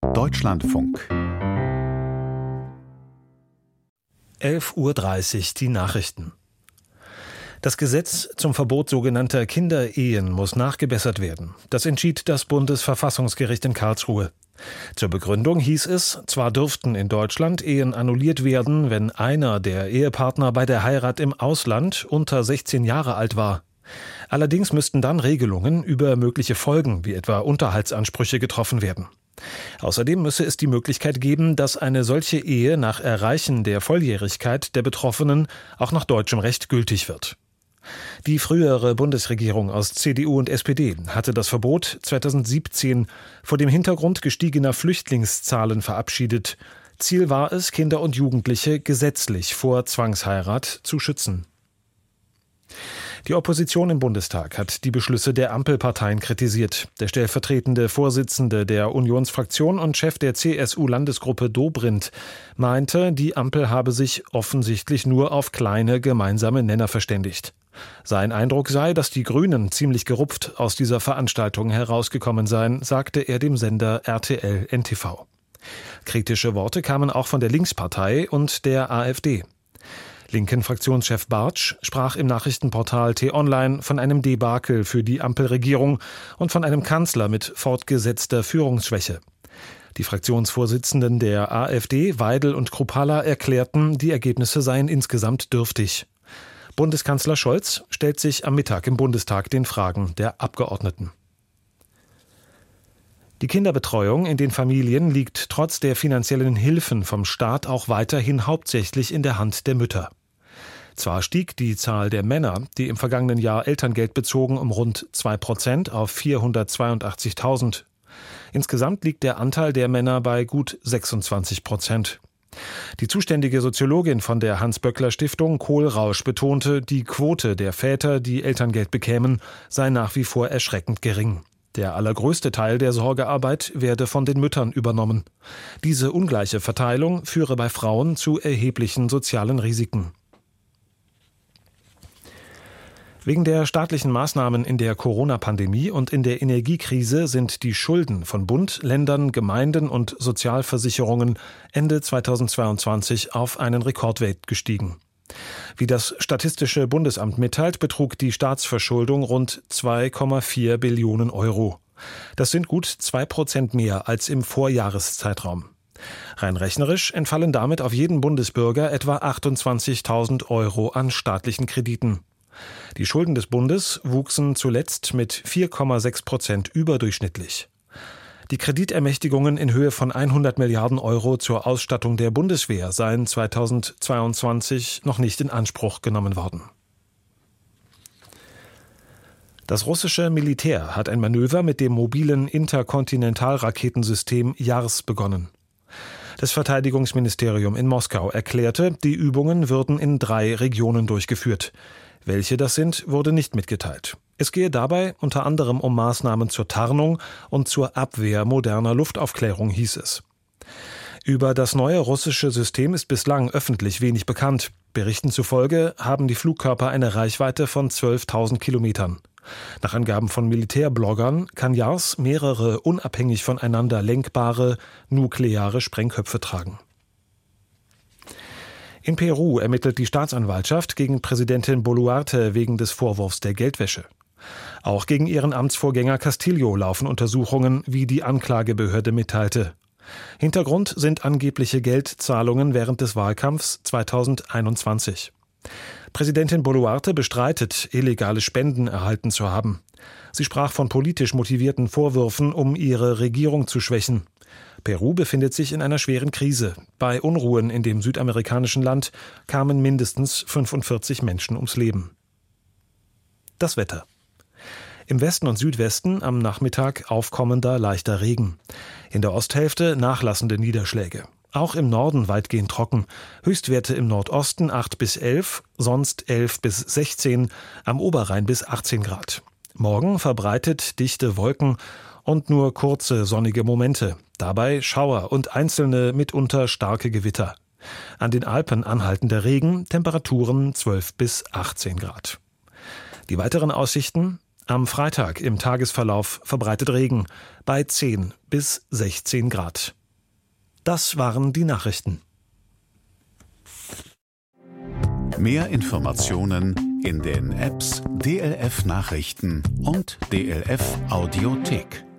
Deutschlandfunk. 11:30 Uhr die Nachrichten. Das Gesetz zum Verbot sogenannter Kinderehen muss nachgebessert werden. Das entschied das Bundesverfassungsgericht in Karlsruhe. Zur Begründung hieß es, zwar dürften in Deutschland Ehen annulliert werden, wenn einer der Ehepartner bei der Heirat im Ausland unter 16 Jahre alt war. Allerdings müssten dann Regelungen über mögliche Folgen, wie etwa Unterhaltsansprüche, getroffen werden. Außerdem müsse es die Möglichkeit geben, dass eine solche Ehe nach Erreichen der Volljährigkeit der Betroffenen auch nach deutschem Recht gültig wird. Die frühere Bundesregierung aus CDU und SPD hatte das Verbot 2017 vor dem Hintergrund gestiegener Flüchtlingszahlen verabschiedet. Ziel war es, Kinder und Jugendliche gesetzlich vor Zwangsheirat zu schützen. Die Opposition im Bundestag hat die Beschlüsse der Ampelparteien kritisiert. Der stellvertretende Vorsitzende der Unionsfraktion und Chef der CSU-Landesgruppe Dobrindt meinte, die Ampel habe sich offensichtlich nur auf kleine gemeinsame Nenner verständigt. Sein Eindruck sei, dass die Grünen ziemlich gerupft aus dieser Veranstaltung herausgekommen seien, sagte er dem Sender RTL NTV. Kritische Worte kamen auch von der Linkspartei und der AfD. Linken Fraktionschef Bartsch sprach im Nachrichtenportal T-Online von einem Debakel für die Ampelregierung und von einem Kanzler mit fortgesetzter Führungsschwäche. Die Fraktionsvorsitzenden der AfD, Weidel und Kruppalla, erklärten, die Ergebnisse seien insgesamt dürftig. Bundeskanzler Scholz stellt sich am Mittag im Bundestag den Fragen der Abgeordneten. Die Kinderbetreuung in den Familien liegt trotz der finanziellen Hilfen vom Staat auch weiterhin hauptsächlich in der Hand der Mütter. Zwar stieg die Zahl der Männer, die im vergangenen Jahr Elterngeld bezogen, um rund 2% auf 482.000. Insgesamt liegt der Anteil der Männer bei gut 26%. Die zuständige Soziologin von der Hans-Böckler-Stiftung, Kohlrausch, betonte, die Quote der Väter, die Elterngeld bekämen, sei nach wie vor erschreckend gering. Der allergrößte Teil der Sorgearbeit werde von den Müttern übernommen. Diese ungleiche Verteilung führe bei Frauen zu erheblichen sozialen Risiken. Wegen der staatlichen Maßnahmen in der Corona-Pandemie und in der Energiekrise sind die Schulden von Bund, Ländern, Gemeinden und Sozialversicherungen Ende 2022 auf einen Rekordwert gestiegen. Wie das Statistische Bundesamt mitteilt, betrug die Staatsverschuldung rund 2,4 Billionen Euro. Das sind gut 2% mehr als im Vorjahreszeitraum. Rein rechnerisch entfallen damit auf jeden Bundesbürger etwa 28.000 Euro an staatlichen Krediten. Die Schulden des Bundes wuchsen zuletzt mit 4,6% überdurchschnittlich. Die Kreditermächtigungen in Höhe von 100 Milliarden Euro zur Ausstattung der Bundeswehr seien 2022 noch nicht in Anspruch genommen worden. Das russische Militär hat ein Manöver mit dem mobilen Interkontinentalraketensystem JARS begonnen. Das Verteidigungsministerium in Moskau erklärte, die Übungen würden in 3 Regionen durchgeführt. Welche das sind, wurde nicht mitgeteilt. Es gehe dabei unter anderem um Maßnahmen zur Tarnung und zur Abwehr moderner Luftaufklärung, hieß es. Über das neue russische System ist bislang öffentlich wenig bekannt. Berichten zufolge haben die Flugkörper eine Reichweite von 12.000 Kilometern. Nach Angaben von Militärbloggern kann JARS mehrere unabhängig voneinander lenkbare nukleare Sprengköpfe tragen. In Peru ermittelt die Staatsanwaltschaft gegen Präsidentin Boluarte wegen des Vorwurfs der Geldwäsche. Auch gegen ihren Amtsvorgänger Castillo laufen Untersuchungen, wie die Anklagebehörde mitteilte. Hintergrund sind angebliche Geldzahlungen während des Wahlkampfs 2021. Präsidentin Boluarte bestreitet, illegale Spenden erhalten zu haben. Sie sprach von politisch motivierten Vorwürfen, um ihre Regierung zu schwächen. Peru befindet sich in einer schweren Krise. Bei Unruhen in dem südamerikanischen Land kamen mindestens 45 Menschen ums Leben. Das Wetter. Im Westen und Südwesten am Nachmittag aufkommender leichter Regen. In der Osthälfte nachlassende Niederschläge. Auch im Norden weitgehend trocken. Höchstwerte im Nordosten 8 bis 11, sonst 11 bis 16, am Oberrhein bis 18 Grad. Morgen verbreitet dichte Wolken und nur kurze sonnige Momente. Dabei Schauer und einzelne mitunter starke Gewitter. An den Alpen anhaltender Regen, Temperaturen 12 bis 18 Grad. Die weiteren Aussichten: Am Freitag im Tagesverlauf verbreitet Regen bei 10 bis 16 Grad. Das waren die Nachrichten. Mehr Informationen in den Apps DLF Nachrichten und DLF Audiothek.